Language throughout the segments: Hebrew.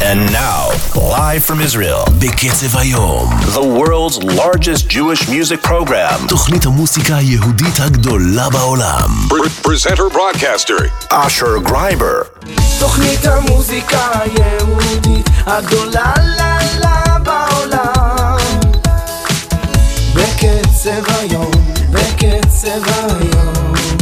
And now, live from Israel, בקצב היום, the world's largest Jewish music program, תוכנית המוסיקה היהודית הגדולה בעולם. Presenter broadcaster, Asher Greiber. תוכנית המוסיקה היהודית הגדולה בעולם. בקצב היום, בקצב היום.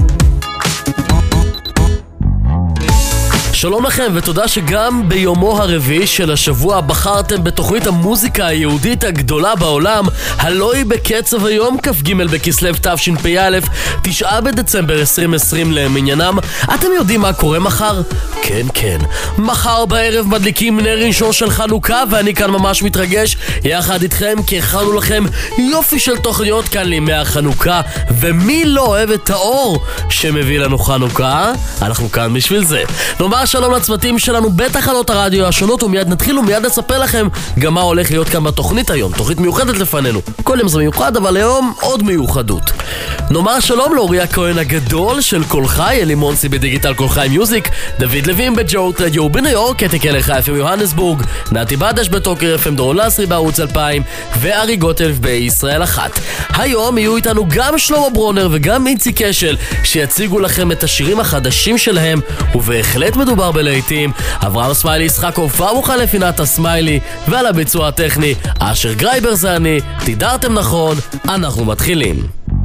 שלום לכם ותודה שגם ביומו הרביעי של השבוע בחרתם בתוכנית המוזיקה היהודית הגדולה בעולם, הלוא היא בקצב היום, כ"ג בכסלו תשפ"א, 9 בדצמבר 2020 למניינם. אתם יודעים מה קורה מחר? כן, מחר בערב מדליקים נר ראשון של חנוכה, ואני כאן ממש מתרגש יחד איתכם כי הכנו לכם יופי של תוכניות כאן לימי החנוכה, ומי לא אוהב את האור שמביא לנו חנוכה? אנחנו כאן בשביל זה. נאמר שלום לצוותים שלנו בתחנות הרדיו השונות, ומיד נתחיל ומיד נספר לכם גם מה הולך להיות כאן בתוכנית היום. תוכנית מיוחדת לפנינו, כל יום זה מיוחד, אבל היום עוד מיוחדות. נאמר שלום לאוריה כהן הגדול של כל חי, אלי מונסי בדיגיטל כל חי מיוזיק, דוד לוין בג'ורט רדיו בניו יורק, קטי קלח FM יוהנסבורג, נתי בדש בטוקר FM דרון לסרי בערוץ 2000, וארי גוטלף בישראל 1. היום יהיו איתנו גם שלמה ברונר וגם איצי קשל שיציגו לכם את השירים החדשים שלהם, ובהחלט מדובר בלהיטים. אברהם סמיילי ישחקוב כבר מוכן לפינת הסמיילי, ועל הביצוע הטכני אשר גרייבר זה אני. תידרתם נכון, אנחנו מתחילים.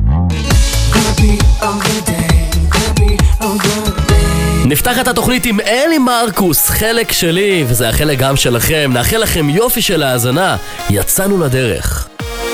נפתח את התוכנית עם אלי מרקוס, חלק שלי, וזה החלק גם שלכם. נאחל לכם יופי של האזנה, יצאנו לדרך.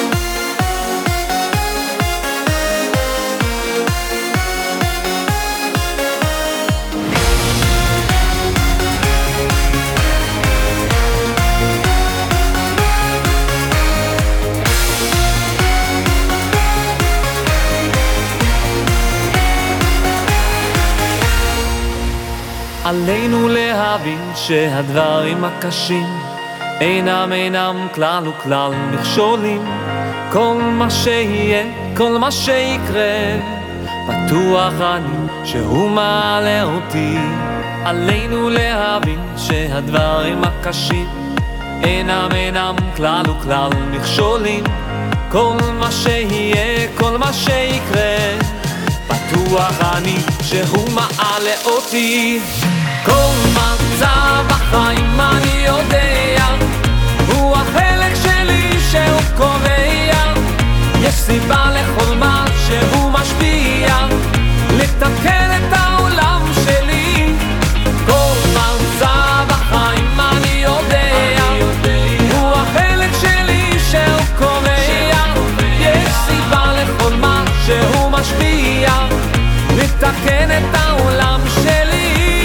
עלינו להבין שהדברים הקשים אינם כלל וכלל מכשולים. כל מה שיהיה, כל מה שיקרה, בטוח אני שהוא מעלה אותי. עלינו להבין שהדברים הקשים אינם כלל וכלל מכשולים. כל מה שיהיה, כל מה שיקרה, בטוח אני שהוא מעלה אותי. כל מצב בחיים אני יודע, הוא החלק שלי שהוא קובע. יש סיבה לכל מה שהוא משפיע, לתקן את העולם שלי. כל מצב בחיים אני יודע, הוא החלק שלי שהוא קובע. יש סיבה לכל מה שהוא משפיע, לתקן את העולם שלי.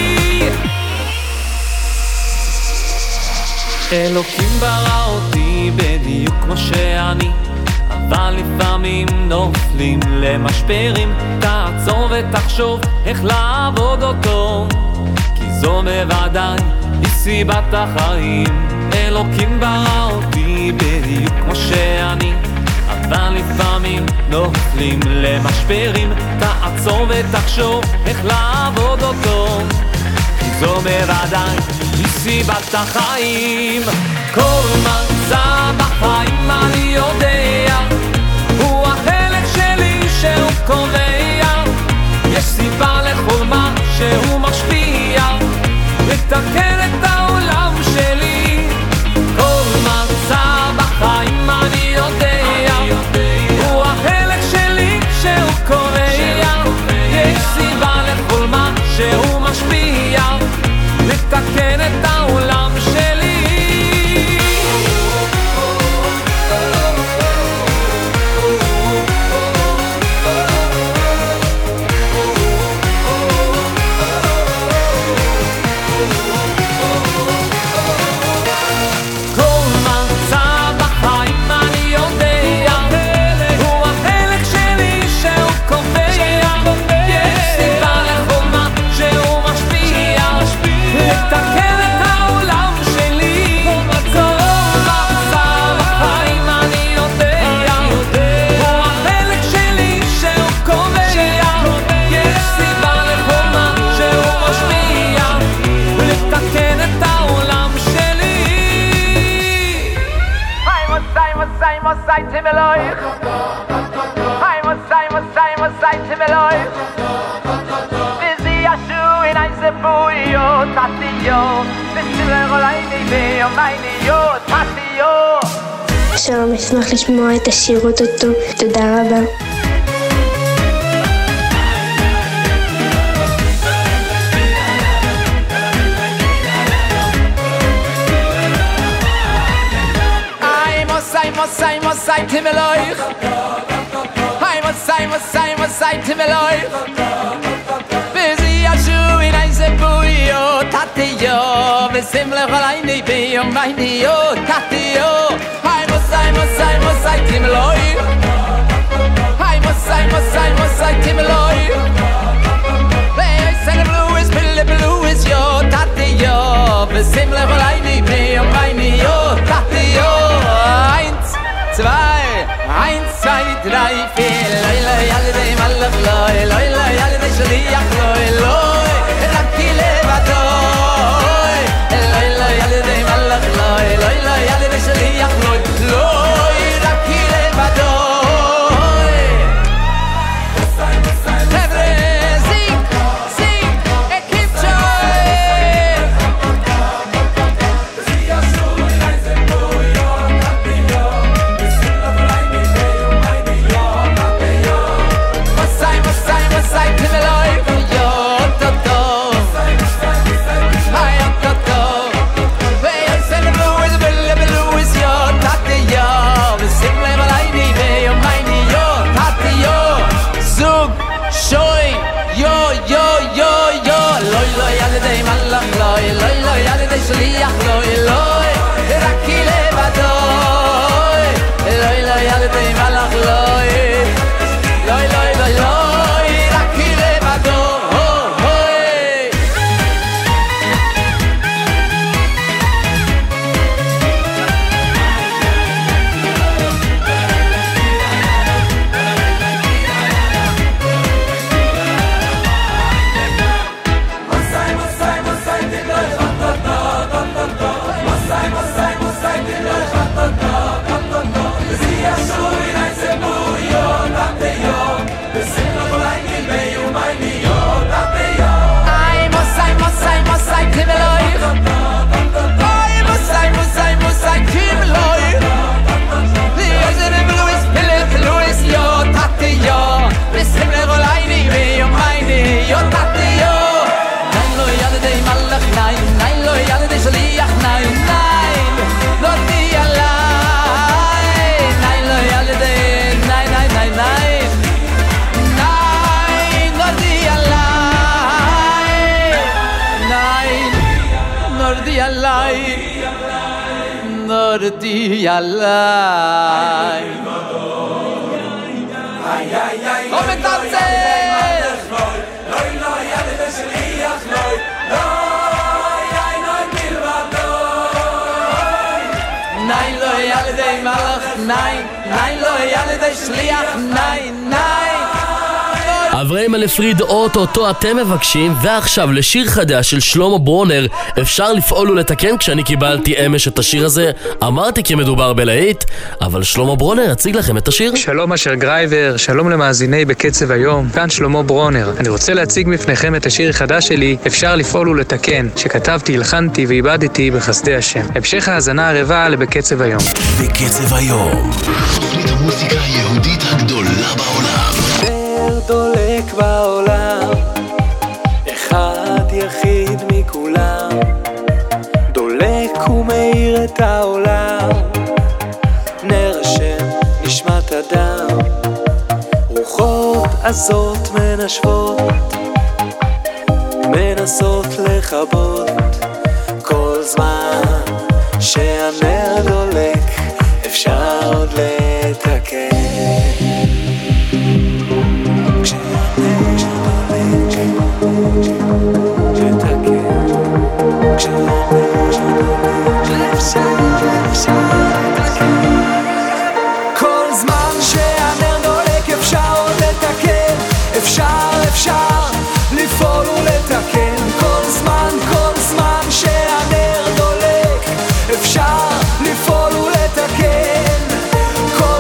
אלוקים ברא אותי בדיוק כמו שאני, אבל לפעמים נופלים למשברים. תעצור ותחשוב איך לעבוד אותו, כי זו בוודאי היא סיבת החיים. אלוקים ברא אותי בדיוק כמו שאני, אבל לפעמים נופלים למשברים. תעצור ותחשוב איך לעבוד אותו, כי זו בוודאי היא סיבת החיים. כל מצב בחיים אני יודע, הוא החלק שלי שהוא קובע. יש סיבה לכל מה שהוא משפיע, לתקן את העולם שלי. כל מצב בחיים אני יודע, הוא החלק שלי שהוא קובע. יש סיבה לכל מה שהוא משפיע, לתקן את העולם שלי. שלום, אשמח לשמוע את השיר אותו. תודה רבה. I must say to me life. I must say to me life. Busy as you in I say boy yo tatio. Besimle khalaini be yo mine yo tatio. I must say to me life. I must say to me life. They say the blue is yo tatio. Besimle khalaini be yo mine yo tatio. 1, 2, 3, 4, Leila yalde malach loy, Leila yalde shliach loy, loy, rakki levadoy, Leila yalde malach loy, Leila yalde shliach loy, loy, rakki levadoy. Sing, keep joy. To me life, yo, to. I am to. They say the blue is yo, tate yo. The simple malaini be yo, mine yo, tate yo. Zug, shoy, yo. Loy, yalde malach loy, loy, yalde shliach loy, loy. Rakki levadoy, loy, yalde malach loy, loy. Nordi Allah. Come tanze. Nein lo yalde malach nein lo yalde shliach nein אברהם אלפריד, אותו אתם מבקשים. ועכשיו לשיר חדש של שלמה ברונר, אפשר לפעול ולתקן. כשאני קיבלתי אמש את השיר הזה אמרתי כי מדובר בלהיט, אבל שלמה ברונר יציג לכם את השיר. שלום אשר גרייבר, שלום למאזיני בקצב היום, כאן שלמה ברונר. אני רוצה להציג בפניכם את השיר החדש שלי, אפשר לפעול ולתקן, שכתבתי, הלחנתי ואיבדתי בחסדי השם. המשך האזנה ערבה לבקצב היום. בקצב היום, תוכנית המוזיקה היהודית הגדולה בעולם. דולק בעולם, אחד יחיד מכולם, דולק ומאיר את העולם, נר השם נשמת אדם, רוחות עזות מנשבות, מנסות לכבות, כל זמן שהנר דולק אפשר עוד לתקן. כל זמן שהנר דולק אפשר עוד לתקן, אפשר לפעול ולתקן. כל זמן שהנר דולק אפשר לפעול ולתקן. כל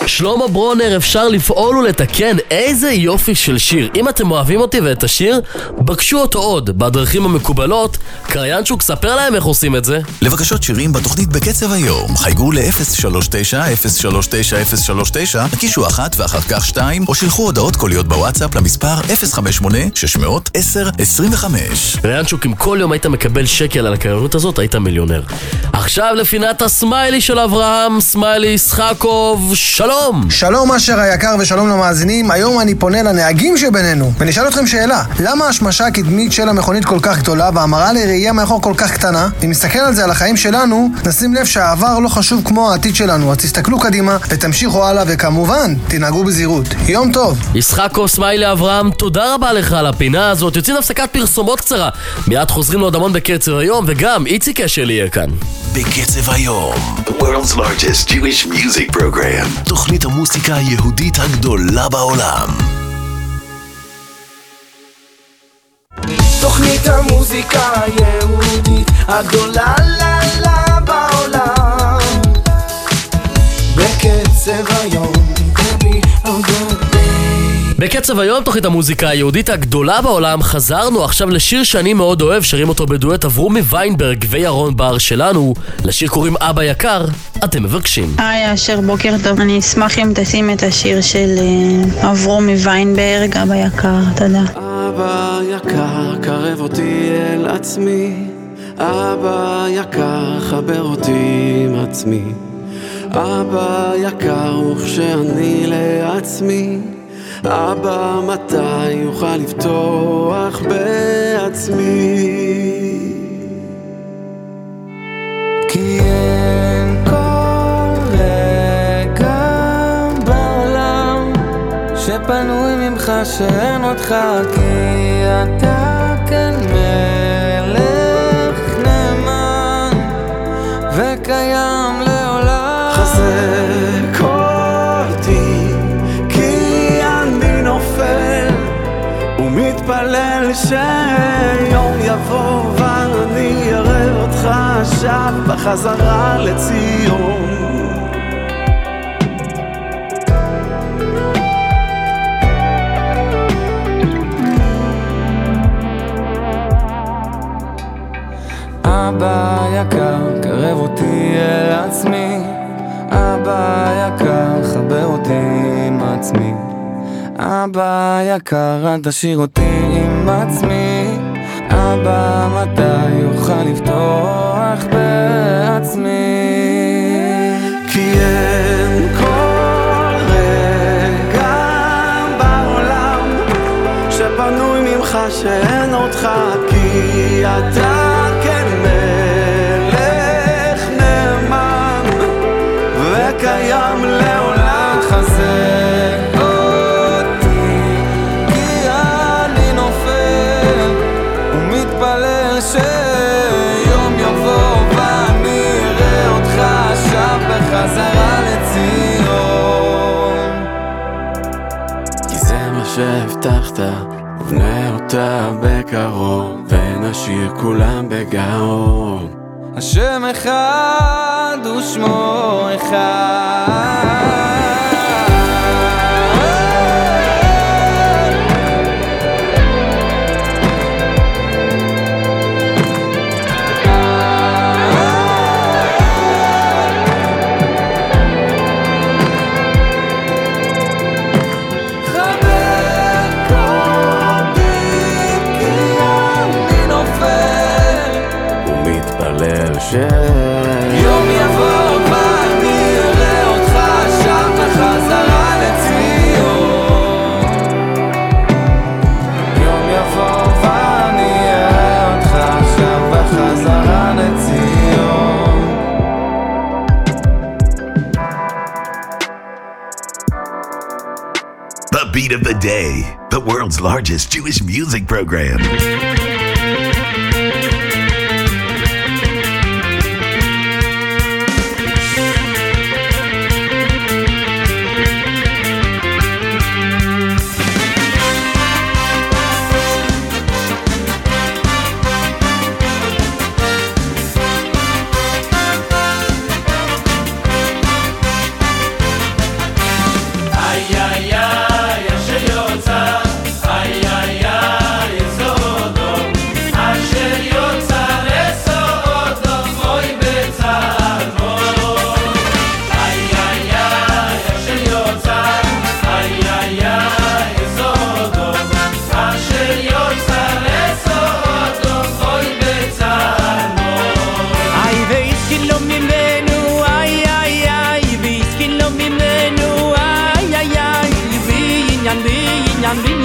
שלמה ברונר, אפשר לפעול ולתקן. איזה יופי של שיר. אם אתם אוהבים אותי ואת השיר, בקשו אותו עוד בדרכים המקובלות. קריינצ'וק, ספר להם איך עושים את זה. לבקשות שירים בתוכנית בקצב היום, חייגו ל-039-039-039, הקישו 1 ואחר כך 2, או שלחו הודעות קוליות בוואטסאפ למספר 058-610-25. קריינצ'וק, אם כל יום היית מקבל שקל על הקריינות הזאת, היית מיליונר. עכשיו לפינת הסמיילי של אברהם. סמיילי ישחקוב, שלום. שלום אשר היקר ושלום למאזינים. היום אני פונה לנהגים שבינינו ונשאל אתכם שאלה: למה השמשה הקדמית של המכונית כל כך גדולה והמראה לראייה מאחור כל כך קטנה? אם נסתכל על זה על החיים שלנו, נשים לב שהעבר לא חשוב כמו העתיד שלנו. אז תסתכלו קדימה ותמשיכו הלאה, וכמובן תנהגו בזהירות. יום טוב. ישחקוב, סמיילי אברהם, תודה רבה לך על הפינה הזאת. יוצאים הפסקת פרסומות קצרה, מיד חוזרים לעוד המון בקצב היום, וגם איציק אשל יהיה כאן. בקצב היום, the world's largest Jewish music program, תוכנית המוסיקה היהודית הגדולה בעולם. תוכנית המוזיקה היהודית הגדולה בעולם. בקצב היום, בקצב היום, תוכנית המוזיקה היהודית הגדולה בעולם. חזרנו עכשיו לשיר שאני מאוד אוהב, שרים אותו בדואט אברומי ויינברג וירון בר שלנו. לשיר קוראים אבא יקר, אתם מבקשים. היי אשר, בוקר טוב. אני אשמח אם תשים את השיר של אברומי ויינברג, אבא יקר. תודה. אבא יקר, קרב אותי אל עצמי. אבא יקר, חבר אותי עם עצמי. אבא יקר, וכשאני לעצמי, אבא מתי יוכל לפתוח בעצמי? כי אין כל רגע בעולם שפנוי ממך שאין אותך, כי אתה כאן מלך נאמן וקיים לעולם. חזק אותי כי אני נופל ומתפלל שיום יבוא ואני אראה אותך שב בחזרה לציון. אבא יקר, קרב אותי אל עצמי. אבא יקר, חבר אותי עם עצמי. אבא יקר, אל תשאיר אותי עם עצמי. אבא מתי יוכל לפתוח בעצמי? כי אין כל רגע בעולם שפנוי ממך שאין אותך, כי אתה קיים לעולם. חזק אותי כי אני נופל ומתפלל שיום יבוא ואני אראה אותך שב בחזרה לציון. כי זה מה שהבטחת, ובנה אותה בקרוב ונשאיר כולם בגאון. השם אחד ושמו אחד. חבק אותי כי אני נופל ומתפלל יום יבוא ואני אראה אותך שם בחזרה לציון. יום יבוא ואני אראה אותך שם בחזרה לציון. The beat of the day, the world's largest Jewish music program.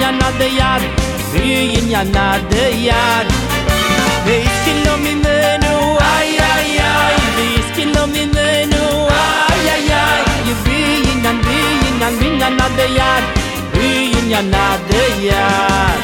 בעניין הדייר בעניין הדייר והסכילו ממנו איי איי איי והסכילו ממנו איי איי איי בעניין הדייר בעניין הדייר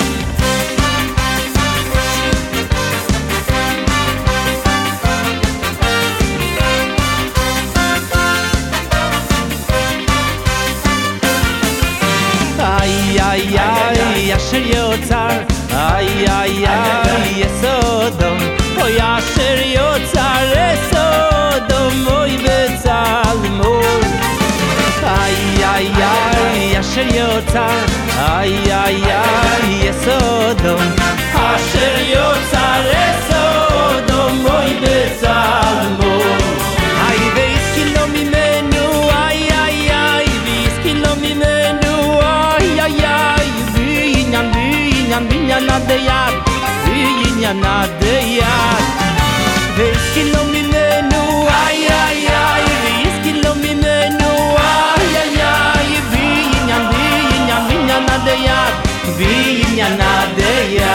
איי איי אשר יוצר איי איי איי יסודום אוי אשר יוצר יסודום אוי בצלמון איי איי איי אשר יוצר איי איי איי יסודום אשר יוצר יסודום אוי בצלמון איי והסכילו ממנו איי איי איי והסכילו ממנו בעניין הדייר בעניין הדייר והסכילו ממנו איי איי איי והסכילו ממנו איי איי איי בעניין הדייר בעניין הדייר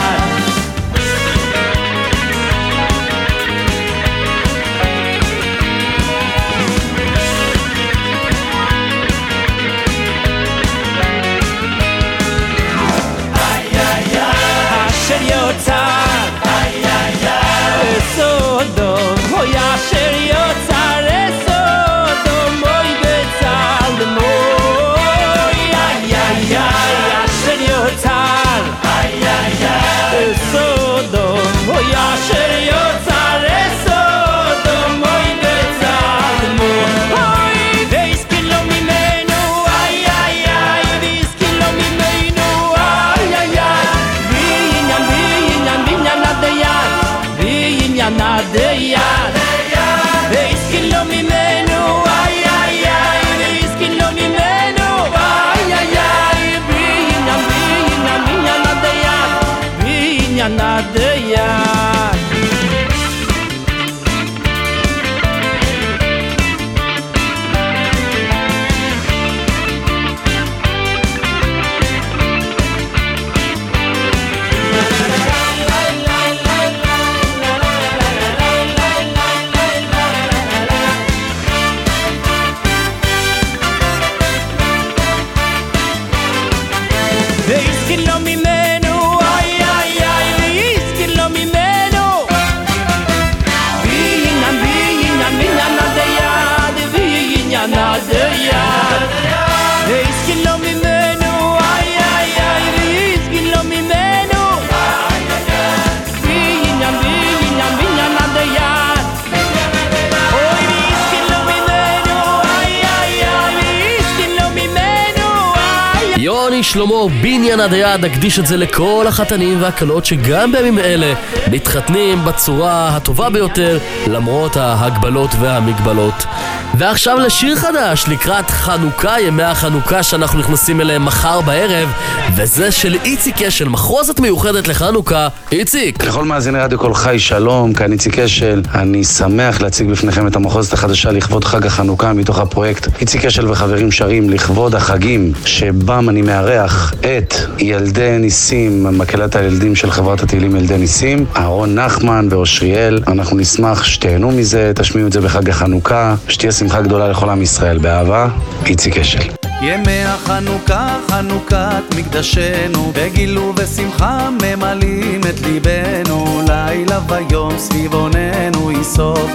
שלמה בניין עד היד, נקדיש את זה לכל החתנים והקלות שגם בימים אלה מתחתנים בצורה הטובה ביותר למרות ההגבלות והמגבלות. ועכשיו לשיר חדש לקראת חנוכה, ימי החנוכה שאנחנו נכנסים אליהם מחר בערב, וזה של איציק אשל, מחרוזת מיוחדת לחנוכה. איציק, לכל מאזיני רדיו כל חי, שלום, כאן איציק אשל. אני שמח להציג בפניכם את המחרוזת החדשה לכבוד חג החנוכה מתוך הפרויקט איציק אשל וחברים שרים לכבוד החגים, שבם אני מארח את ילדי ניסים, מקהלת הילדים של חברת התהילים ילדי ניסים, אהרון נחמן ואושריאל. אנחנו נשמח שתהנו מזה, תשמיעו את זה בחג החנוכה, שתהיה שמחה גדולה לכל עם ישראל. באהבה, איציק אשל. ימי החנוכה, חנוכת מקדשנו, בגיל ובשמחה ממלאים את ליבנו, לילה ויום סביב עוננו יסוף,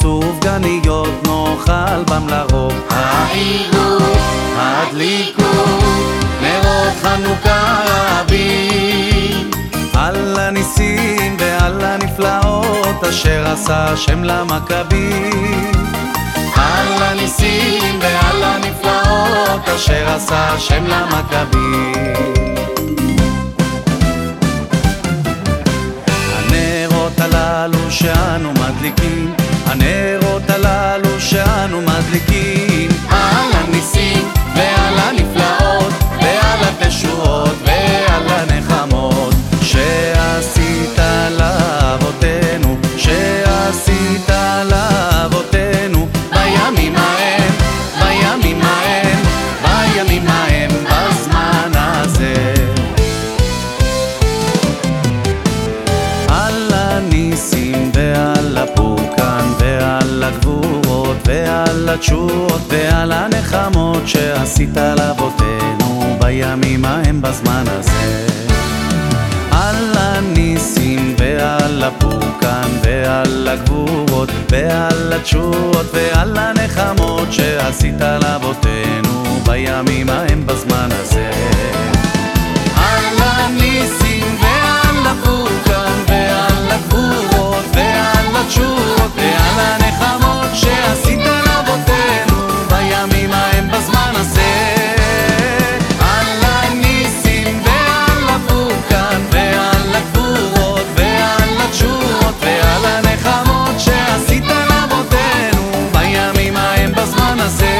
סופגניות נאכל בם לרוב. העירו, הדליקו, נרות חנוכה רבים, על הניסים ועל הנפלאות אשר עשה השם למכבים, על הניסים ועל הנפלאות אשר עשה השם למכבים. הנרות הללו שאנו מדליקים, הנרות הללו שאנו מדליקים, על הניסים ועל הנפלאות ועל התשועות ועל הנחמות שעשית לאבותינו, שעשית לאבותינו בימים ההם, בימים ההם, בימים ההם, בזמן הזה. ועל הנחמות שעשית לאבותינו בימים ההם בזמן הזה. על הניסים ועל הפורקן ועל הגבורות ועל התשועות ועל הנחמות שעשית לאבותינו בימים ההם בזמן הזה. על הניסים ועל הפורקן ועל הגבורות ועל התשועות ועל הנחמות שעשית לאבותינו בימים ההם בזמן הזה. על הניסים ועל הפורקן ועל הגבורות ועל התשועות ועל הנחמות שעשית לאבותינו בימים ההם בזמן הזה.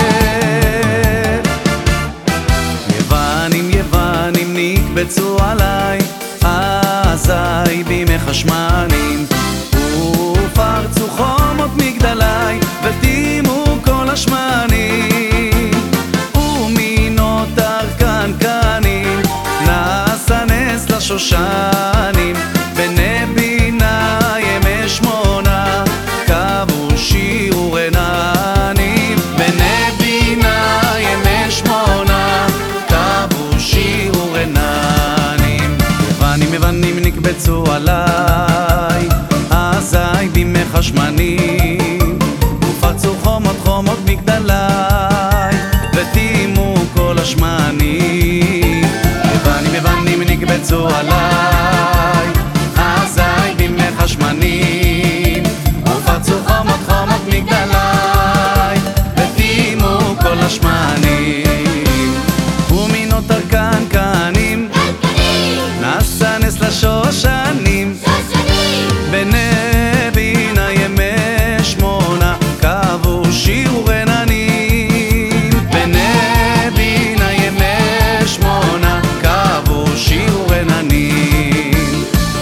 יוונים יוונים נקבצו עליי, אזי בימי חשמנים, ופרצו חומות מגדלי וטימו כל השמנים, ומינות ארכן קנים נעשה נס לשושנים. בני בינה ימי שמונה קבעו שיר ורננים, בני בינה ימי שמונה קבעו שיר ורננים. יוונים יוונים נקבצו עליי, אזי בימי חשמנים, ופרצו חומות חומות מגדלי וטימו כל השמנים. יוונים יוונים נקבצו עליי, אזי בימי חשמנים, ופרצו חומות חומות מגדלי וטימו כל השמנים. ומינות ארכן קנים נעשה נס לשושנים, בני בינה ימי שמונה קבעו שיר ורננים, בני בינה ימי שמונה קבעו שיר ורננים.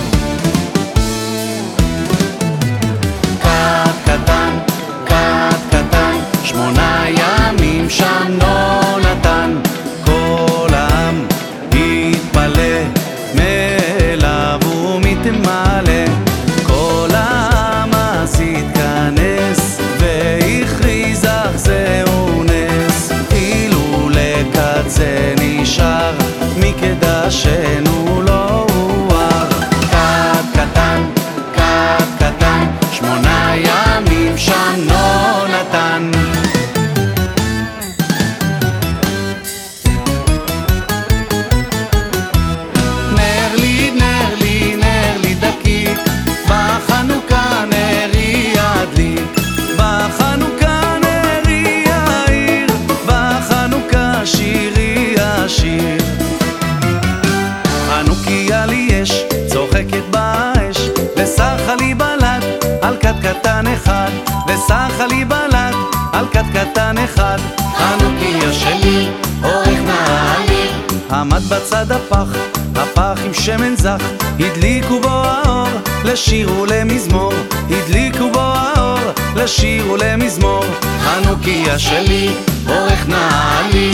קט קטן 8 ימים שם נתן, כל העם התפלא מאליו ומתמלא, כל העם אז התכנס והכריז אך זהו נס, אילו לקט זה נשאר מקדשנו לא הואר. קט קטן 8 ימים שם נתן. נר לי דקיק, בחנוכה נרי ידליק, בחנוכה נרי יאיר, בחנוכה שירי השיר. חנוכיה לי יש, צוחקת באש, וסחה לי בלט על קט קטן אחד, וסחה לי בלט על קט קטן אחד. חנוכיה שלי אורך נעלי, עמד בצד הפח עם שמן זך, הדליקו בו האור לשיר ולמזמור, הדליקו בו האור לשיר ולמזמור. חנוכיה שלי אורך נעלי.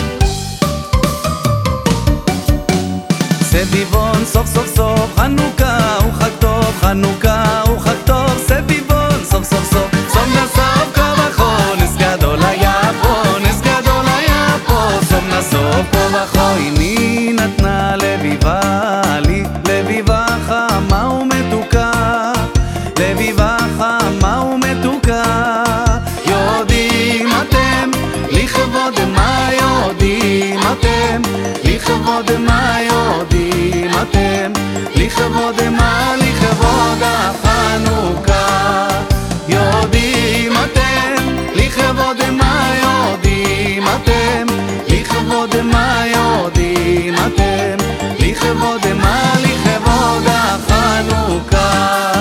סביבון סוף סוף סוף, חנוכה הוא חג טוב, חנוכה הוא חג טוב. סביבון סוף סוף סוף, סוף נסוף כה וכה, נס גדול היה פה, נס גדול היה פה, סוף נסוף כה וכה. הנה נתנה לביבה לי, לביבה חמה ומתוקה, לביבה חמה ומתוקה. יודעים אתם לכבוד מה, יודעים אתם לכבוד מה, יודעים אתם לכבוד מה, לכבוד החנוכה. יודעים אתם לכבוד מה, יודעים אתם לכבוד מה, יודעים אתם לכבוד מה, לכבוד החנוכה.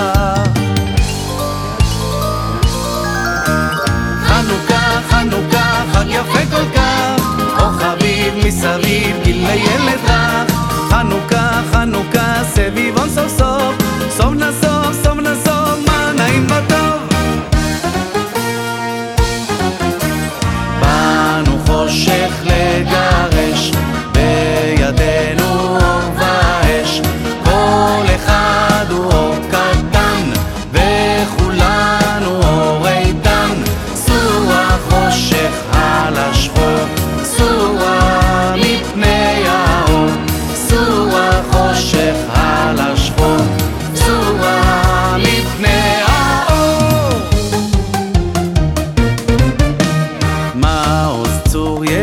חנוכה חג יפה כל כך, אור חביב מסביב גיל לילד רך. חנוכה סביבון סוף סוף, סוף נסוף מה נעים וטוב. באנו חושך לגרש, בידינו אור ואש, כל אחד הוא אור קטן וכולנו אור איתן. סור החושך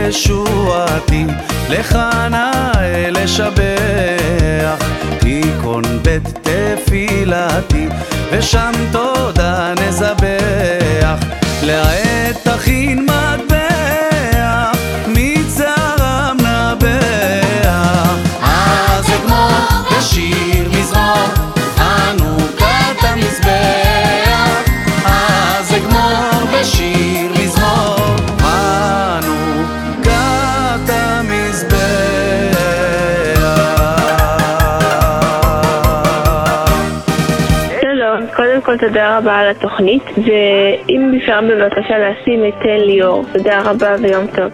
ישועתי, לך נאה לשבח, תיכון בית תפילתי, ושם תודה נזבח, לעת תכין מטבח, מצערם נבח. אז אגמור בשיר מזמור, חנוכת המזבח, אז אגמור בשיר מזמור, חנוכת המזבח. שלום, קודם כל תודה רבה על התוכנית, ואם אפשר בבקשה לשים את תל ליאור. תודה רבה ויום טוב.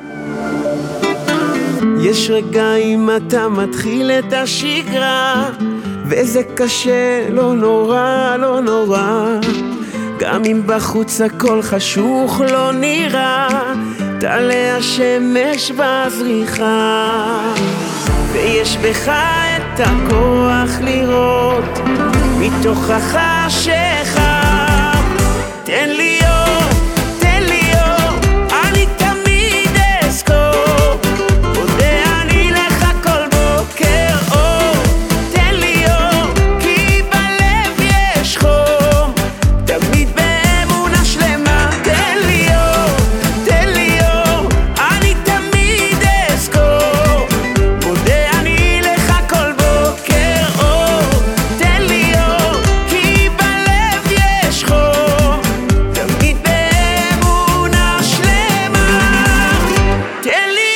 יש רגעים אתה מתחיל את השגרה, וזה קשה, לא נורא, לא נורא, גם אם בחוץ הכל חשוך לא נראה, תעלה השמש בזריחה, ויש בך את הכוח לראות מתוך החשיכה. תן לי אור, תן לי אור, אני תמיד אזכור, מודה אני לך כל בוקר. אור, תן לי אור, כי בלב יש חום, תמיד באמונה שלמה. תן לי אור, תן לי אור, אני תמיד אזכור, מודה אני לך כל בוקר. אור, תן לי אור, כי בלב יש חום, תמיד באמונה שלמה. תן לי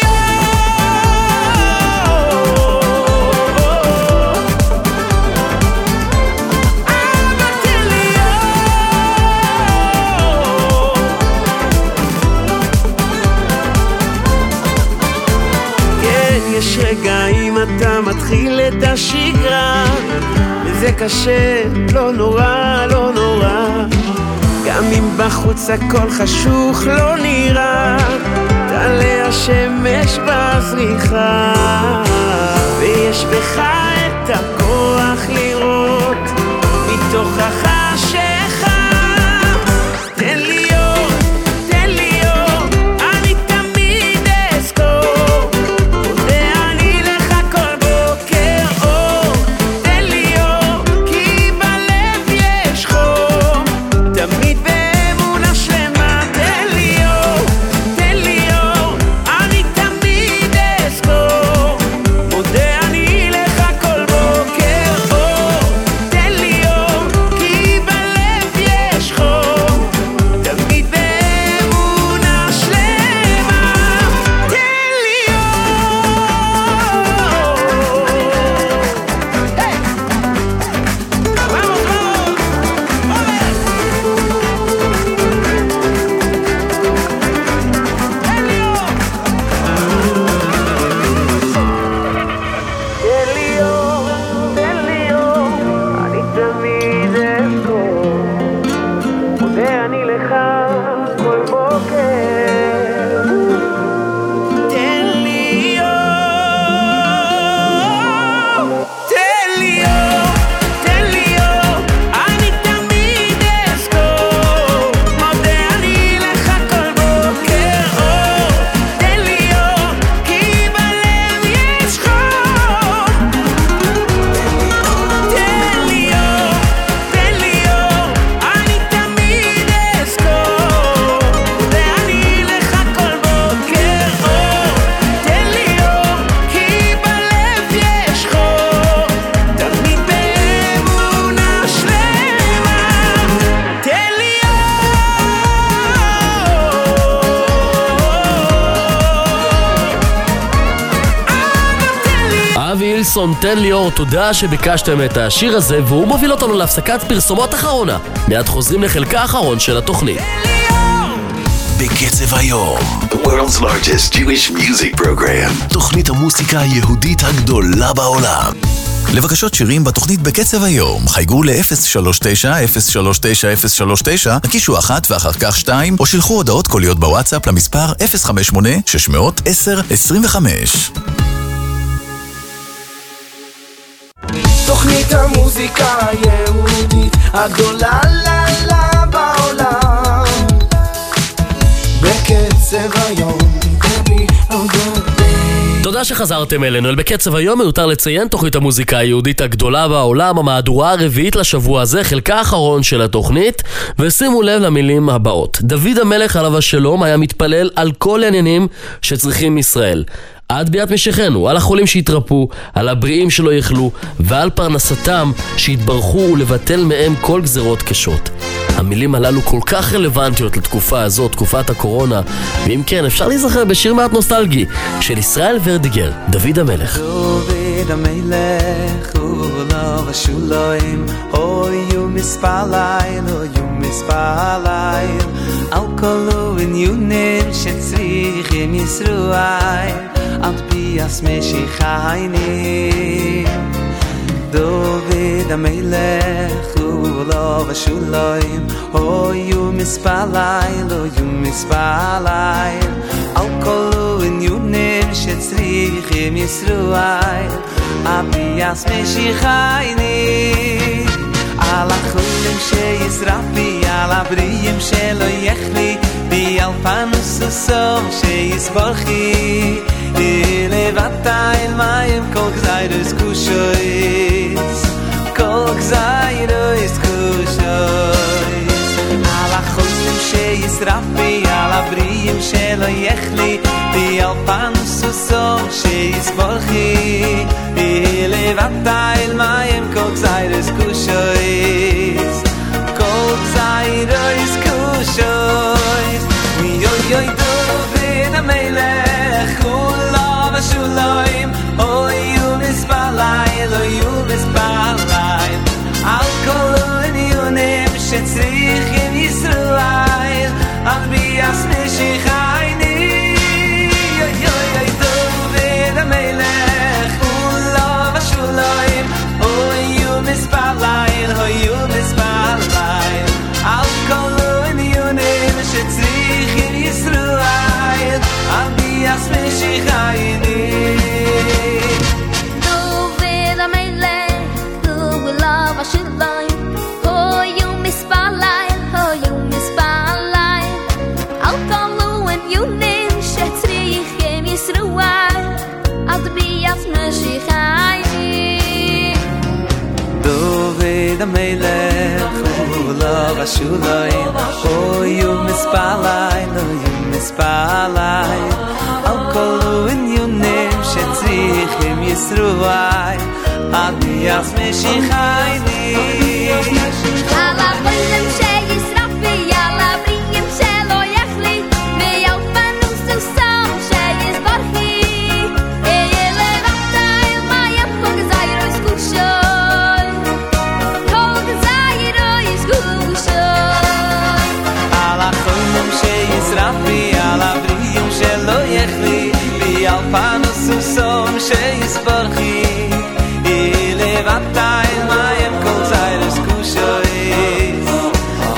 כן, יש רגעים אתה מתחיל את השגרה, וזה קשה, לא נורא, לא נורא, גם אם בחוץ הכל חשוך לא נראה, תעלה השמש בזריחה, ויש בך את הכוח לראות מתוך החשיכה. תן לי אור, תן לי אור, אני תמיד אזכור, מודה אני לך כל בוקר. אור, תן לי אור, כי בלב יש חום, תמיד באמונה שלמה. תן לי אור, תן לי אור, אני תמיד אזכור, מודה אני לך כל בוקר. אור, תן לי אור, כי בלב יש חום, תמיד באמונה שלמה. תן לי תן לי אור, תן לי אור, אני תמיד אזכור, מודה אני לך כל בוקר. תן לי אור, תן לי אור, תן לי אור, אני תמיד אזכור, מודה אני לך כל בוקר. אור, תן לי אור, כי בלב יש חום, תן לי אור, תן לי אור, אני תמיד אזכור, מודה אני לך כל בוקר. אור, תן לי אור, כי בלב יש חום, תמיד באמונה שלמה. תן לי אבי אילסון, תן לי אור, תודה שביקשתם את השיר הזה, והוא מוביל אותנו להפסקת פרסומות אחרונה. מיד חוזרים לחלקה האחרון של התוכנית. בקצב היום, the world's largest Jewish music program, תוכנית המוסיקה היהודית הגדולה בעולם. לבקשות שירים בתוכנית בקצב היום, חייגו ל-039-039-039, הקישו 1 ואחר כך 2, או שילחו הודעות קוליות בוואטסאפ למספר 058-610-25. תוכנית המוזיקה היהודית הגדולה לה בעולם, בקצב היום, baby, שחזרתם אלינו. בקצב היום מיותר לציין תוכנית המוזיקה היהודית הגדולה בעולם, המהדורה הרביעית לשבוע הזה, חלקה האחרון של התוכנית, ושימו לב למילים הבאות. דוד המלך עליו השלום היה מתפלל על כל העניינים שצריכים ישראל. עד ביאת משיחנו, על החולים שהתרפו, על הבריאים שלא יחלו, ועל פרנסתם שהתברכו ולבטל מהם כל גזרות קשות. המילים הללו כל כך רלוונטיות לתקופה הזאת, תקופת הקורונה, ואם כן, אפשר להיזכר בשיר מעט נוסטלגי של ישראל ורדיגר, דוד המלך. דוד המלך הוא לא בשוליים, אוי ומספליים, אוי ומספליים, על כל עניונים שצריכים ישראל, עד ביאת משיחנו. דוד המלך הוא לא בשוליים, אוי ומספליים, אוי ומספליים, על כל עניונים שצריכים ישראל, עד ביאת משיחנו. על החולים שישרפי, על הבריאים שלא יחלי, ועל פרנס וסום שיסברכי, לבטה אל מים כל גזירוס קושויס, כל גזירוס קושויס. על החולים שישרפי, על הבריאים שלא יחלי, ועל פרנס וסום שיסברכי, לבטה אל מים כל גזירוס קושויס, כל גזירוס קושויס. יוי יוי דוד המלך הוא לא בשוליים, אוי ומספליים, אוי ומספליים, על כל עניונים שצריכים ישראל, על ביאת משיחנו. יוי יוי דוד המלך הוא לא בשוליים, אוי ומספליים, אוי ומספליים, על כל עניונים שצריכים ישראל, על ביאת משיחנו. דוד המלך הוא לא בשוליים, אוי ומספליים, אוי ומספליים, על כל עניונים שצריכים ישראל, על ביאת משיחנו. דוד המלך הוא לא בשוליים, אוי ומספליים, אוי ומספליים, על כל עניונים שצריכים ישראל, עד ביאת משיחנו. על החולים שישרפי, על הבריאים שלא יחלי, ועל פרנס וסום שיסברכי, לבטה אל מים כל גזירוס קושויס, כל גזירוס קושויס. על החולים שישרפי, על הבריאים שלא יחלי, ועל פרנס וסום שיסברכי, לבטה אל מים כל גזירוס קושויס,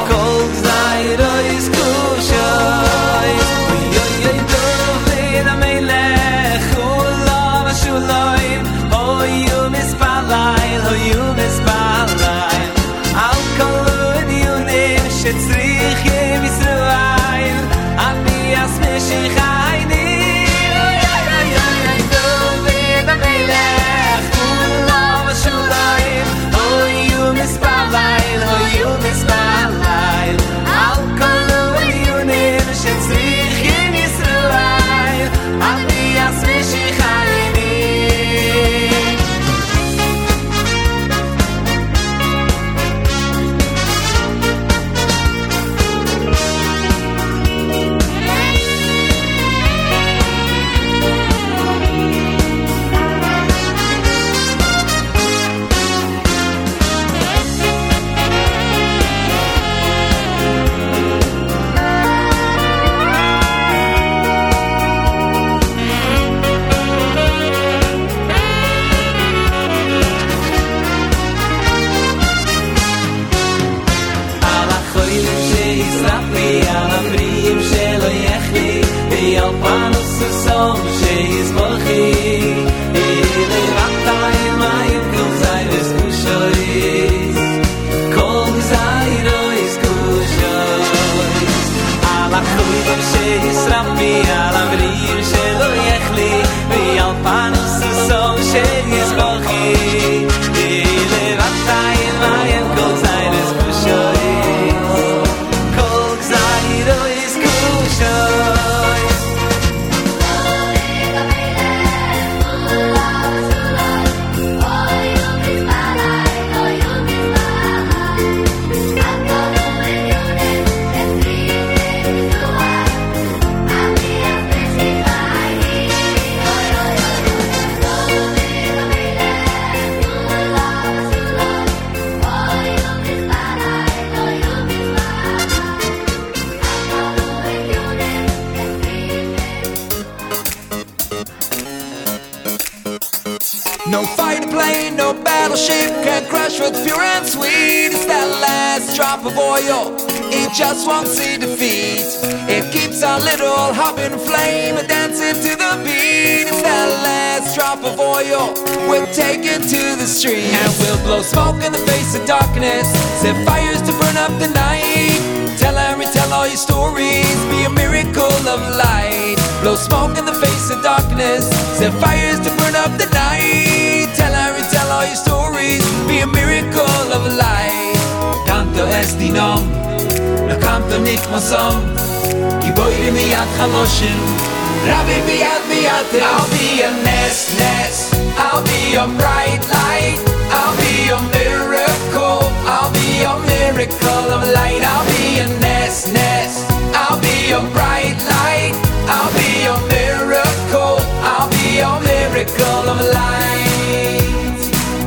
No fighter plane, no battleship can crush what's pure and sweet. It's that last drop of oil, it just won't see defeat. It keeps our little hopping flame dancing to the beat. It's that last drop of oil, we'll take it to the street. And we'll blow smoke in the face of darkness, set fires to burn up the night. Tell and retell all your stories, be a miracle of light. Blow smoke in the face of darkness, set fires to burn up the night. Tell and retell all your stories, be a miracle of light. Canto esti nom, no canto nikmasom, giboire miyad chaloshim, Rabbi biyad biyad. I'll be a nest, I'll be a bright light, I'll be a miracle, I'll be a miracle of light. I'll be a nest, I'll be a bright light, I'll be a miracle, I'll be a miracle of light.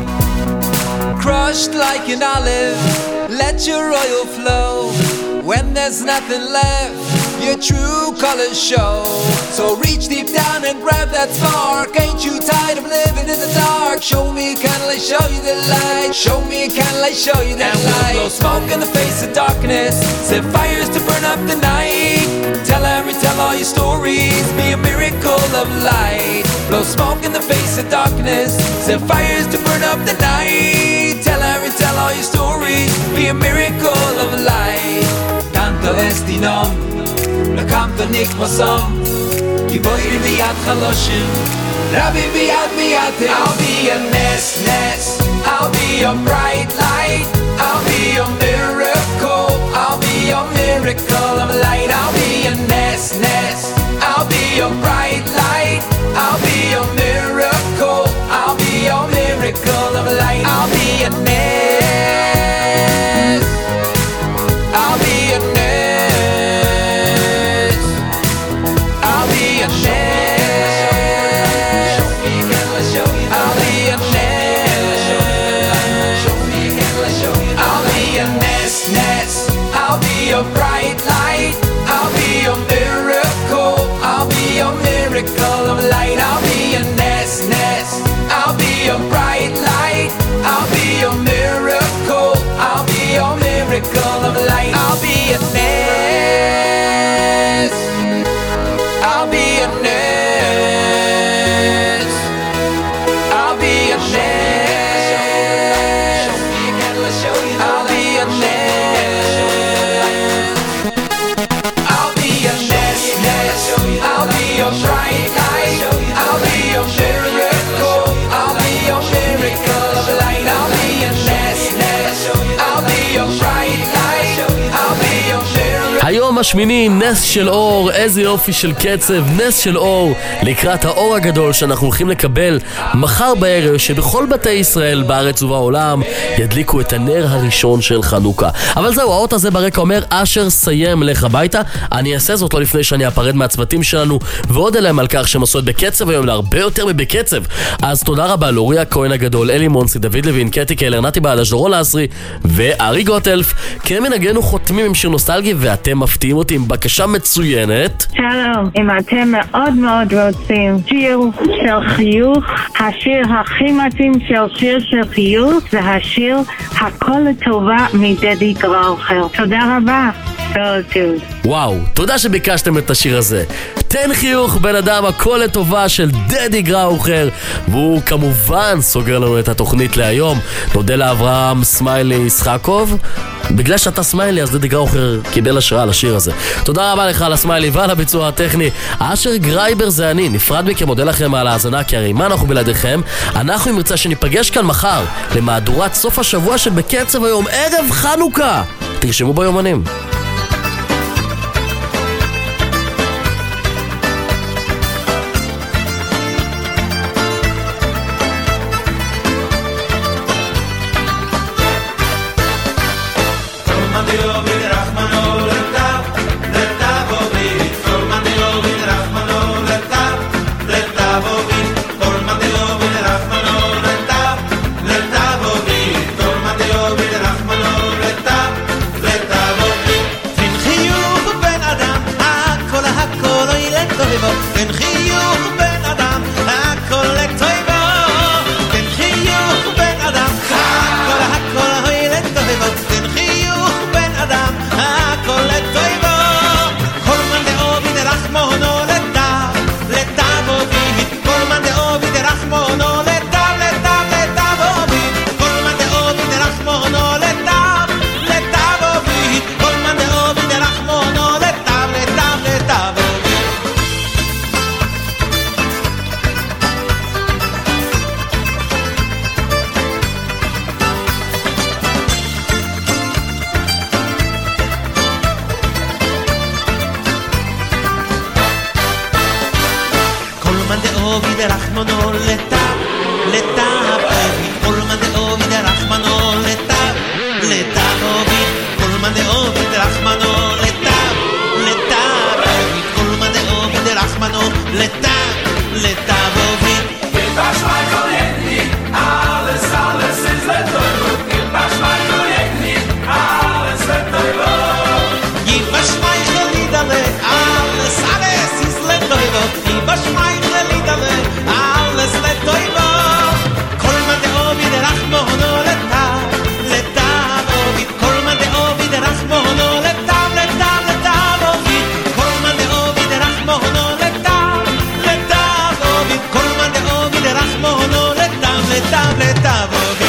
Crushed like an olive, let your oil flow. When there's nothing left, your true colors show. So reach deep down and grab that spark. Ain't you tired of living in the dark? Show me a candle, I show you the light. Show me a candle, I show you the light. We'll blow smoke in the face of darkness, set fires to burn up the night. Tell and retell all your stories, be a miracle of light. Blow smoke in the face of darkness, set fires to burn up the night. Tell and retell all your stories, be a miracle of light. Canto esti nom, no canto nikmasom, giboire biyad chaloshim, Rabbi biyad biyad. I'll be a nest, I'll be a bright light, I'll be a miracle, I'll be a miracle of light. I'll be a nest, I'll be a bright light, I'll be a miracle, I'll be a miracle of light. I'll be a nest, I'll be a nest, I'll be a nest, I'll be a nest, I'll be a nest, I'll be a bright light, I'll be a miracle, I'll be a miracle of light. I'll be a nest, I'll be a bright light, I'll be a miracle, I'll be a miracle of light. I'll be a nest, I'll be a nest, I'll be a nest, I'll be a nest, I'll be a nest, I'll be a bright light, I'll be a miracle, I'll be a miracle of light. I'll be a nest, I'll be a bright light, I'll be a miracle. היום השמיני, נס של אור, איזה יופי של קצב, נס של אור, לקראת האור הגדול שאנחנו הולכים לקבל מחר בערב, שבכל בתי ישראל בארץ ובעולם ידליקו את הנר הראשון של חנוכה. אבל זהו, האות הזה ברקע אומר, אשר סיים לך הביתה. אני אעשה זאת לא לפני שאני אפרד מהצוותים שלנו ועוד אליהם על כך שהם עשו את בקצב היום להרבה יותר מבקצב. אז תודה רבה לאורי הכהן הגדול, אלי מונסי, דוד לוין, קטי קלר, נתי בעלש, דורון לעשרי וארי גוטלף. כמנהגנו חותמים עם שיר נוסטלגי ואתם מפתיעים אותי עם בקשה מצוינת. שלום, אם אתם מאוד מאוד רוצים שיר של חיוך, השיר הכי מתאים של שיר של חיוך זה השיר הכל לטובה מדדי גראוכר. תודה רבה. וואו, תודה שביקשתם את השיר הזה. תן חיוך בן אדם, הכל לטובה של דדי גראוכר, והוא כמובן סוגר לנו את התוכנית להיום. נודה לאברהם סמיילי ישחקוב. בגלל שאתה סמיילי אז דדי גראוכר קיבל השראה לשיר הזה. תודה רבה לך על הסמיילי ועל הביצוע הטכני. אשר גרייבר זה אני, נפרד מכם, מודה לכם על ההאזנה, כי הרי מה אנחנו בלעדיכם. אנחנו אם נרצה שניפגש כאן מחר למהדורת סוף השבוע של בקצב היום, ערב חנוכה. תרשמו ביומנים. דאובי דרחמנו לטב לטב כל מה דאובי דרחמנו לטב לטב כל מה דאובי דרחמנו לטב לטב כל מה דאובי דרחמנו לטב לטב Gilbash Michael Yegni, alles, alles ist letoivo. Gilbash Michael Yegni, alles letoivo. Gilbash Michael Lidale, alles, alles ist letoivo. Gilbash Michael Lidale, alles letoivo. Kol man de ovi de rachmono letav, letav ovi. Kol man de ovi de rachmono letav, letav, letav ovi. Kol man de ovi de rachmono letav, letav ovi. Kol man de ovi de rachmono letav, letav, letav ovi.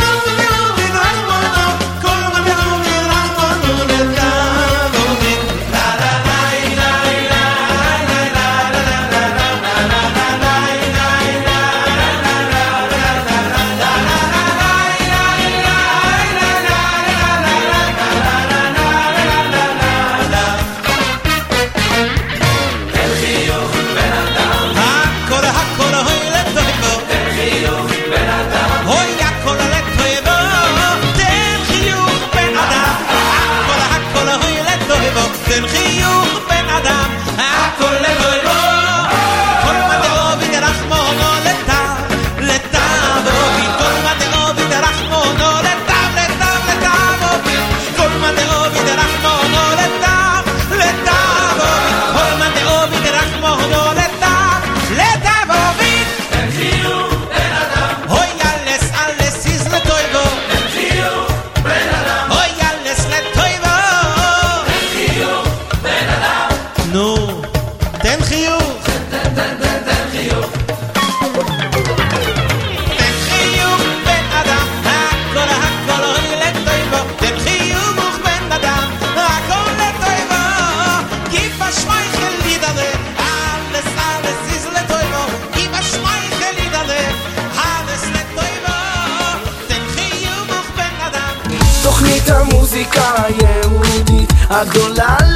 תן חיוך בן אדם הכל לבוא כל מה דאובי דרחמונו לטב לטב אובי כל מה דאובי דרחמונו לטב לטב לטב אובי כל מה דאובי דרחמונו לטב לטב אובי כל מה דאובי דרחמונו לטב לטב אובי תן חיוך בן אדם אוי אלס אלס איז לטויבו תן חיוך בן אדם אוי אלס לטויבו נו, תן חיוך תן חיוך תן חיוך בן אדם הכל הכל אוי לטויבו תן חיוך בן אדם הכל לטויבו גיבה שמייכל לידלה alles alles ist לטויבו גיבה שמייכל לידלה alles לטויבו תן חיוך בן אדם תוכנית המוזיקה היהודית הגדולה